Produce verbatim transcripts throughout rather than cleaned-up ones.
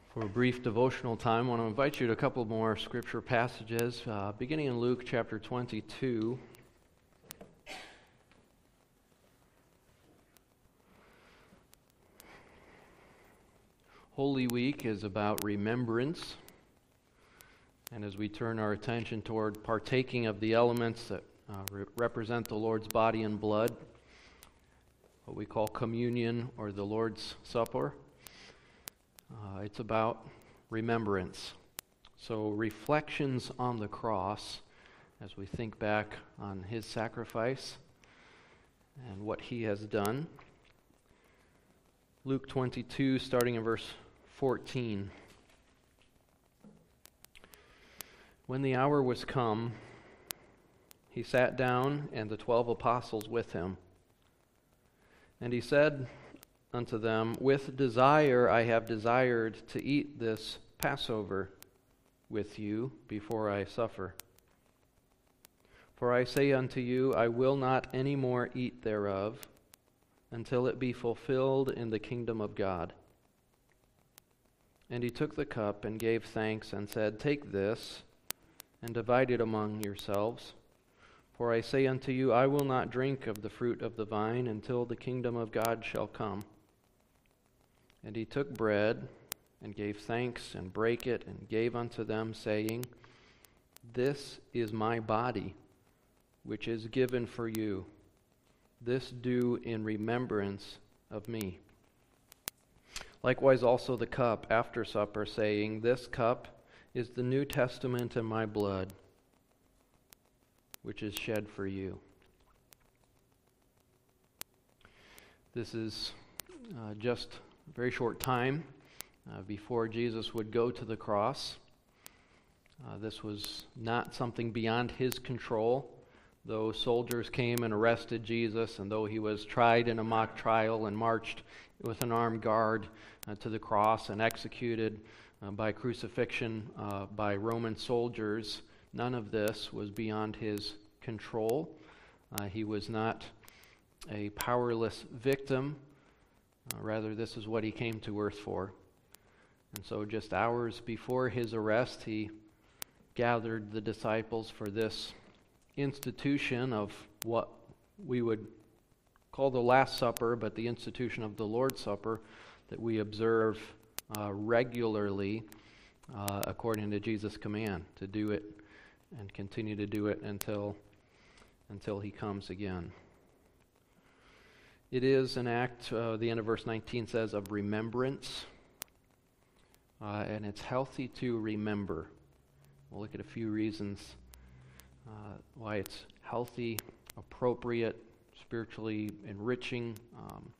For a brief devotional time, I want to invite you to a couple more scripture passages, uh, beginning in Luke chapter twenty-two. Holy Week is about remembrance, and as we turn our attention toward partaking of the elements that uh, re- represent the Lord's body and blood, what we call communion or the Lord's Supper, Uh, it's about remembrance. So reflections on the cross as we think back on his sacrifice and what he has done. Luke twenty-two, starting in verse fourteen. When the hour was come, he sat down, and the twelve apostles with him. And he said unto them, With desire I have desired to eat this Passover with you before I suffer. For I say unto you, I will not any more eat thereof until it be fulfilled in the kingdom of God. And he took the cup and gave thanks and said, Take this and divide it among yourselves. For I say unto you, I will not drink of the fruit of the vine until the kingdom of God shall come. And he took bread, and gave thanks, and brake it, and gave unto them, saying, This is my body, which is given for you. This do in remembrance of me. Likewise also the cup after supper, saying, This cup is the New Testament in my blood, which is shed for you. This is uh, just a very short time uh, before Jesus would go to the cross. Uh, this was not something beyond his control. Though soldiers came and arrested Jesus, and though he was tried in a mock trial and marched with an armed guard uh, to the cross and executed uh, by crucifixion uh, by Roman soldiers, none of this was beyond his control. Uh, he was not a powerless victim. Uh, rather, this is what he came to earth for. And so just hours before his arrest, he gathered the disciples for this institution of what we would call the Last Supper, but the institution of the Lord's Supper that we observe uh, regularly uh, according to Jesus' command to do it and continue to do it until, until he comes again. It is an act, uh, the end of verse nineteen says, of remembrance, uh, and it's healthy to remember. We'll look at a few reasons uh, why it's healthy, appropriate, spiritually enriching, um,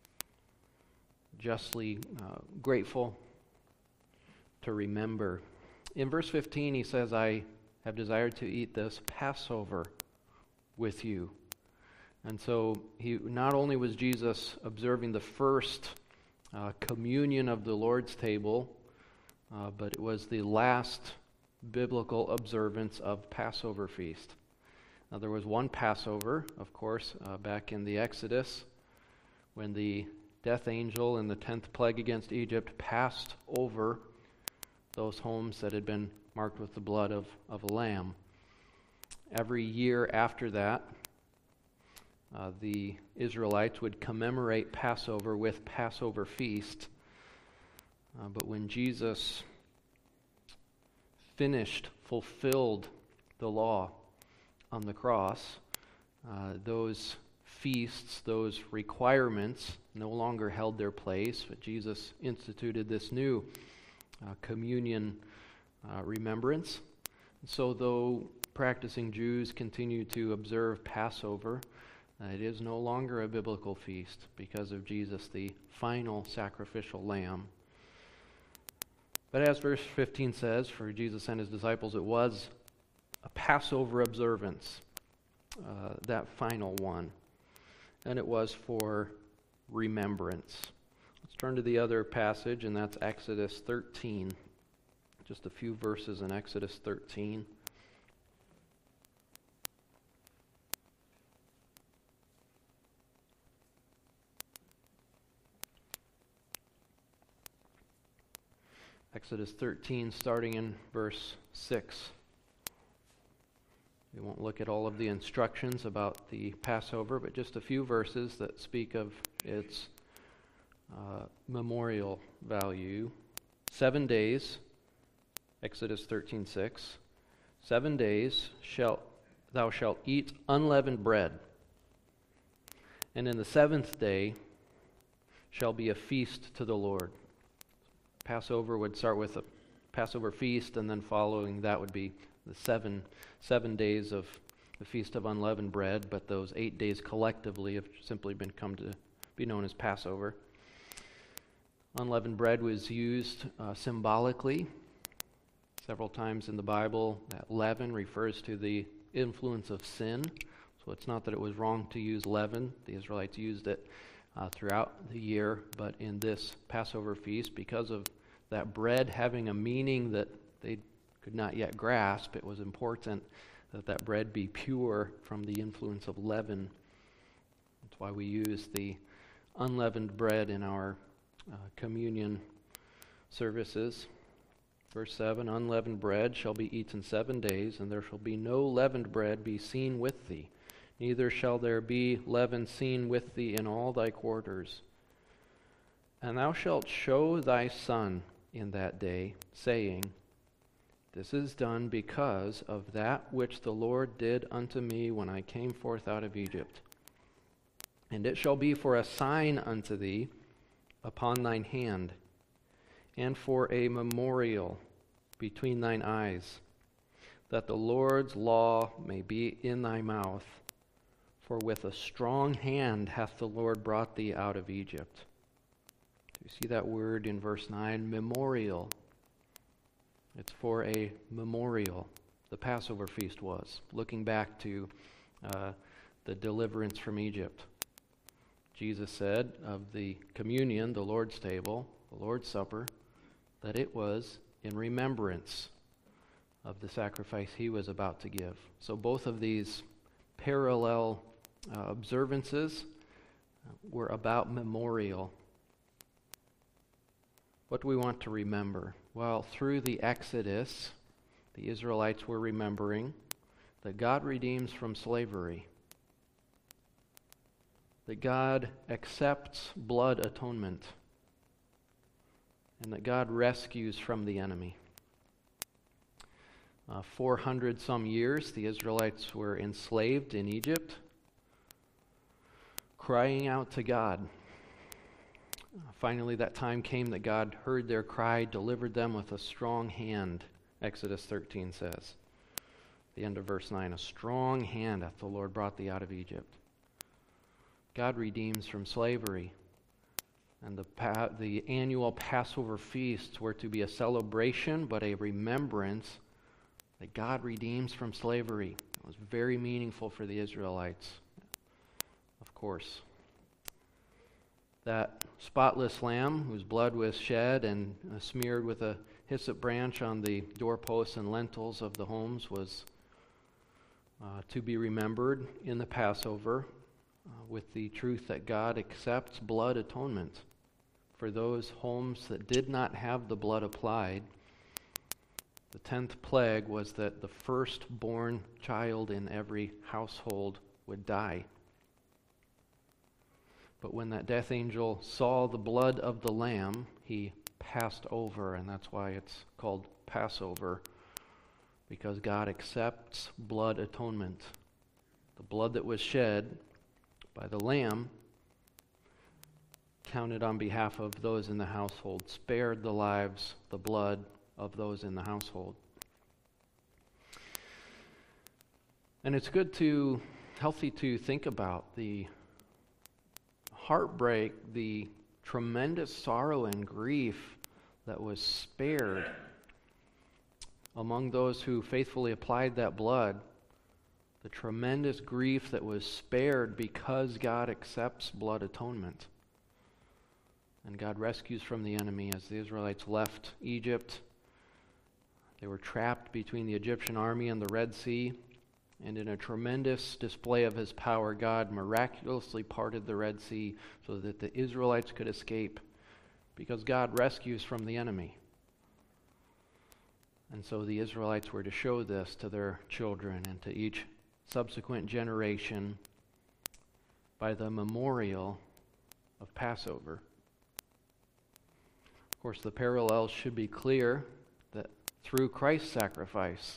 justly uh, grateful to remember. In verse fifteen, he says, I have desired to eat this Passover with you. And so he not only was Jesus observing the first uh, communion of the Lord's table, uh, but it was the last biblical observance of Passover feast. Now there was one Passover, of course, uh, back in the Exodus, when the death angel in the tenth plague against Egypt passed over those homes that had been marked with the blood of, of a lamb. Every year after that, Uh, the Israelites would commemorate Passover with Passover feast. Uh, but when Jesus finished, fulfilled the law on the cross, uh, those feasts, those requirements no longer held their place, but Jesus instituted this new uh, communion uh, remembrance. So though practicing Jews continue to observe Passover, Uh, it is no longer a biblical feast because of Jesus, the final sacrificial lamb. But as verse fifteen says, for Jesus and his disciples, it was a Passover observance, uh, that final one. And it was for remembrance. Let's turn to the other passage, and that's Exodus thirteen. Just a few verses in Exodus thirteen. Exodus thirteen, starting in verse six. We won't look at all of the instructions about the Passover, but just a few verses that speak of its uh, memorial value. Seven days, Exodus thirteen six. Seven days shalt thou shalt eat unleavened bread, and in the seventh day shall be a feast to the Lord. Passover would start with a Passover feast, and then following that would be the seven seven days of the Feast of Unleavened Bread, but those eight days collectively have simply been come to be known as Passover. Unleavened bread was used uh, symbolically several times in the Bible. That leaven refers to the influence of sin, so it's not that it was wrong to use leaven. The Israelites used it uh, throughout the year, but in this Passover feast, because of that bread having a meaning that they could not yet grasp, it was important that that bread be pure from the influence of leaven. That's why we use the unleavened bread in our uh, communion services. Verse seven, unleavened bread shall be eaten seven days, and there shall be no leavened bread be seen with thee, neither shall there be leaven seen with thee in all thy quarters. And thou shalt show thy son in that day, saying, This is done because of that which the Lord did unto me when I came forth out of Egypt. And it shall be for a sign unto thee upon thine hand, and for a memorial between thine eyes, that the Lord's law may be in thy mouth. For with a strong hand hath the Lord brought thee out of Egypt. You see that word in verse nine, memorial. It's for a memorial. The Passover feast was, looking back to uh, the deliverance from Egypt. Jesus said of the communion, the Lord's table, the Lord's Supper, that it was in remembrance of the sacrifice he was about to give. So both of these parallel uh, observances were about memorial. What do we want to remember? Well, through the Exodus, the Israelites were remembering that God redeems from slavery, that God accepts blood atonement, and that God rescues from the enemy. Uh, four hundred some years, the Israelites were enslaved in Egypt, crying out to God. Finally, that time came that God heard their cry, delivered them with a strong hand, Exodus thirteen says. The end of verse nine, a strong hand hath the Lord brought thee out of Egypt. God redeems from slavery. And the pa- the annual Passover feasts were to be a celebration, but a remembrance that God redeems from slavery. It was very meaningful for the Israelites, of course. That spotless lamb whose blood was shed and uh, smeared with a hyssop branch on the doorposts and lintels of the homes was uh, to be remembered in the Passover uh, with the truth that God accepts blood atonement for those homes that did not have the blood applied. The tenth plague was that the firstborn child in every household would die. But when that death angel saw the blood of the lamb, he passed over, and that's why it's called Passover, because God accepts blood atonement. The blood that was shed by the lamb counted on behalf of those in the household, spared the lives, the blood of those in the household. And it's good to, healthy to think about the heartbreak, the tremendous sorrow and grief that was spared among those who faithfully applied that blood, the tremendous grief that was spared because God accepts blood atonement. And God rescues from the enemy. As the Israelites left Egypt, they were trapped between the Egyptian army and the Red Sea. And in a tremendous display of his power, God miraculously parted the Red Sea so that the Israelites could escape, because God rescues from the enemy. And so the Israelites were to show this to their children and to each subsequent generation by the memorial of Passover. Of course, the parallels should be clear that through Christ's sacrifice,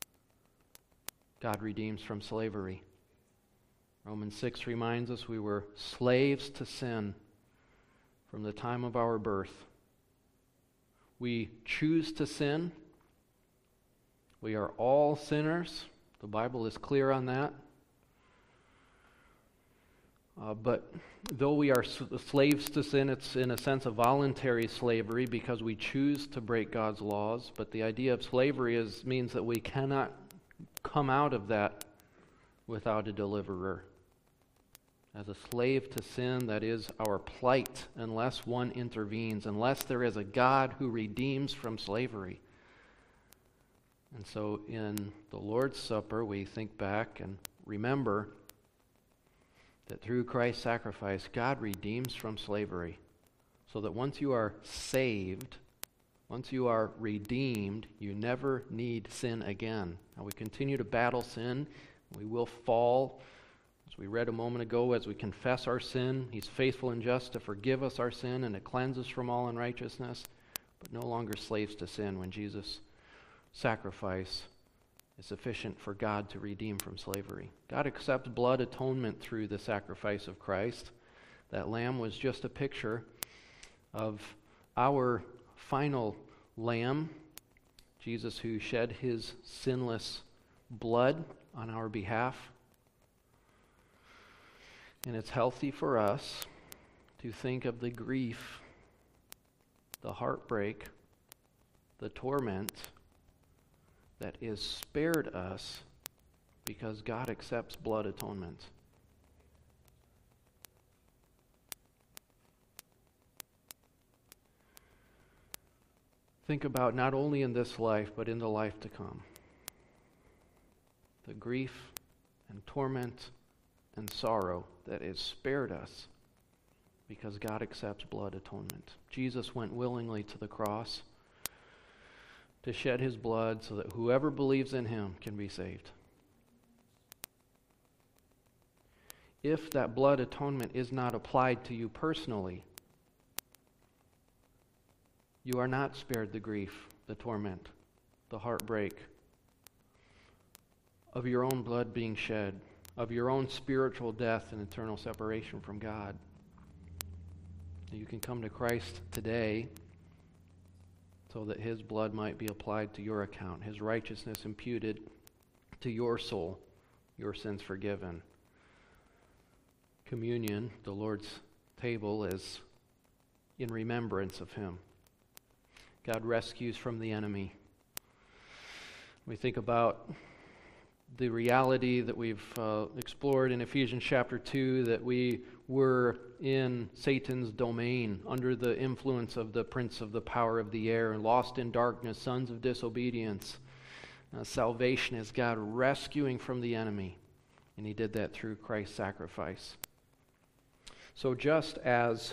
God redeems from slavery. Romans six reminds us we were slaves to sin from the time of our birth. We choose to sin. We are all sinners. The Bible is clear on that. Uh, but though we are s- slaves to sin, it's in a sense a voluntary slavery because we choose to break God's laws. But the idea of slavery is means that we cannot come out of that without a deliverer. As a slave to sin, that is our plight unless one intervenes, unless there is a God who redeems from slavery. And so in the Lord's Supper, we think back and remember that through Christ's sacrifice, God redeems from slavery. So that once you are saved, once you are redeemed, you never need sin again. Now we continue to battle sin. We will fall. As we read a moment ago, as we confess our sin, He's faithful and just to forgive us our sin and to cleanse us from all unrighteousness, but no longer slaves to sin when Jesus' sacrifice is sufficient for God to redeem from slavery. God accepts blood atonement through the sacrifice of Christ. That lamb was just a picture of our final lamb, Jesus, who shed His sinless blood on our behalf. And it's healthy for us to think of the grief, the heartbreak, the torment that is spared us because God accepts blood atonement. Think about not only in this life, but in the life to come. The grief and torment and sorrow that is spared us because God accepts blood atonement. Jesus went willingly to the cross to shed His blood so that whoever believes in Him can be saved. If that blood atonement is not applied to you personally, you are not spared the grief, the torment, the heartbreak of your own blood being shed, of your own spiritual death and eternal separation from God. You can come to Christ today so that His blood might be applied to your account, His righteousness imputed to your soul, your sins forgiven. Communion, the Lord's table, is in remembrance of Him. God rescues from the enemy. We think about the reality that we've uh, explored in Ephesians chapter two, that we were in Satan's domain, under the influence of the prince of the power of the air, lost in darkness, sons of disobedience. Uh, salvation is God rescuing from the enemy, and He did that through Christ's sacrifice. So just as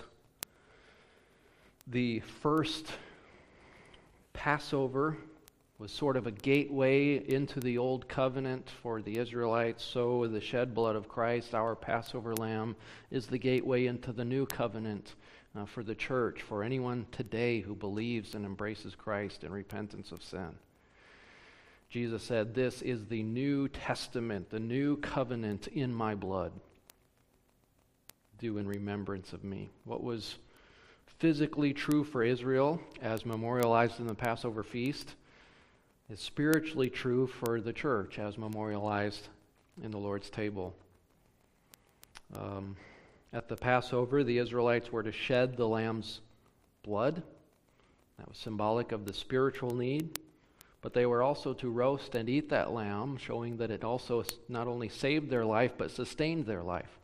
the first Passover was sort of a gateway into the old covenant for the Israelites, so the shed blood of Christ, our Passover lamb, is the gateway into the new covenant uh, for the church, for anyone today who believes and embraces Christ in repentance of sin. Jesus said, "This is the New Testament, the new covenant in my blood. Do in remembrance of me." What was physically true for Israel, as memorialized in the Passover feast, is spiritually true for the church, as memorialized in the Lord's table. Um, at the Passover, the Israelites were to shed the lamb's blood. That was symbolic of the spiritual need. But they were also to roast and eat that lamb, showing that it also not only saved their life, but sustained their life.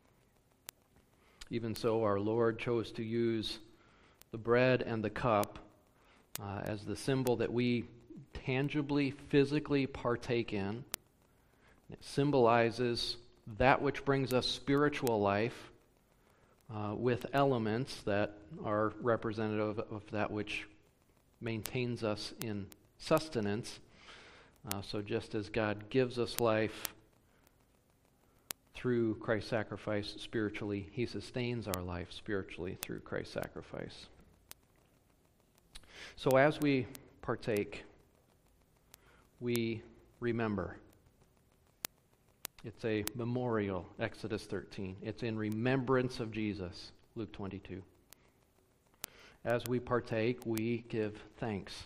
Even so, our Lord chose to use the bread and the cup uh, as the symbol that we tangibly, physically partake in. It symbolizes that which brings us spiritual life uh, with elements that are representative of that which maintains us in sustenance. Uh, so just as God gives us life through Christ's sacrifice spiritually, he sustains our life spiritually through Christ's sacrifice. So as we partake, we remember. It's a memorial, Exodus thirteen. It's in remembrance of Jesus, Luke twenty-two. As we partake, we give thanks.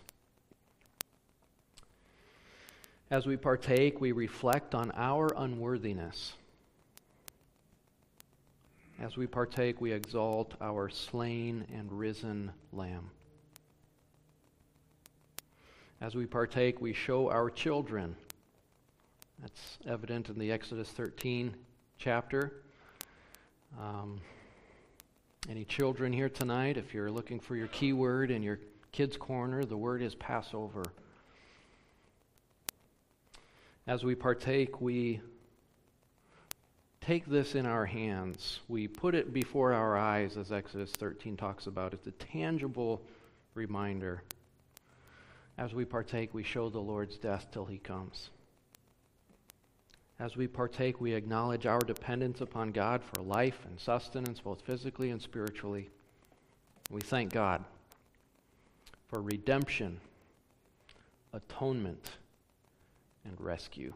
As we partake, we reflect on our unworthiness. As we partake, we exalt our slain and risen Lamb. As we partake, we show our children. That's evident in the Exodus thirteen chapter. Um, any children here tonight? If you're looking for your key word in your kids' corner, the word is Passover. As we partake, we take this in our hands. We put it before our eyes, as Exodus thirteen talks about. It's a tangible reminder. As we partake, we show the Lord's death till he comes. As we partake, we acknowledge our dependence upon God for life and sustenance, both physically and spiritually. We thank God for redemption, atonement, and rescue.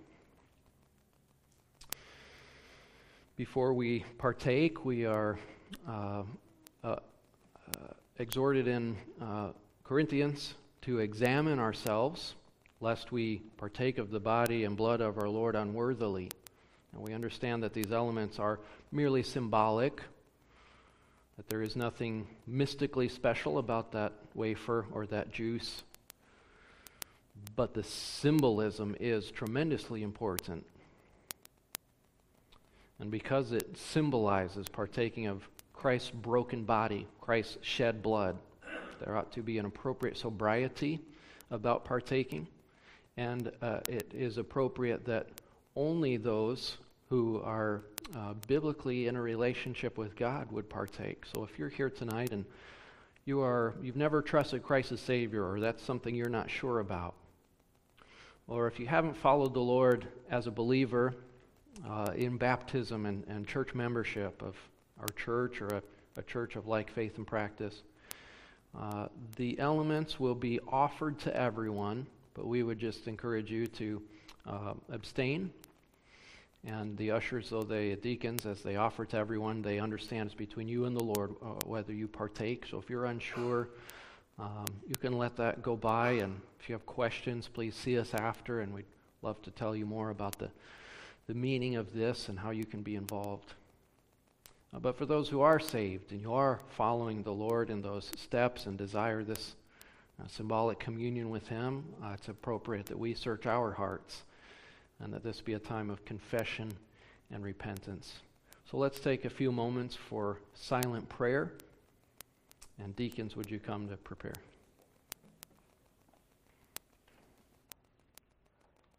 Before we partake, we are uh, uh, uh, exhorted in uh, Corinthians to examine ourselves, lest we partake of the body and blood of our Lord unworthily. And we understand that these elements are merely symbolic, that there is nothing mystically special about that wafer or that juice, but the symbolism is tremendously important. And because it symbolizes partaking of Christ's broken body, Christ's shed blood, there ought to be an appropriate sobriety about partaking. And uh, it is appropriate that only those who are uh, biblically in a relationship with God would partake. So if you're here tonight and you are, you've never trusted Christ as Savior, or that's something you're not sure about, or if you haven't followed the Lord as a believer uh, in baptism and, and church membership of our church or a, a church of like faith and practice, uh, the elements will be offered to everyone, but we would just encourage you to uh, abstain. And the ushers, though they deacons, as they offer to everyone, they understand it's between you and the Lord uh, whether you partake. So if you're unsure, um, you can let that go by. And if you have questions, please see us after, and we'd love to tell you more about the, the meaning of this and how you can be involved. Uh, but for those who are saved and you are following the Lord in those steps and desire this uh, symbolic communion with Him, uh, it's appropriate that we search our hearts and that this be a time of confession and repentance. So let's take a few moments for silent prayer. And deacons, would you come to prepare?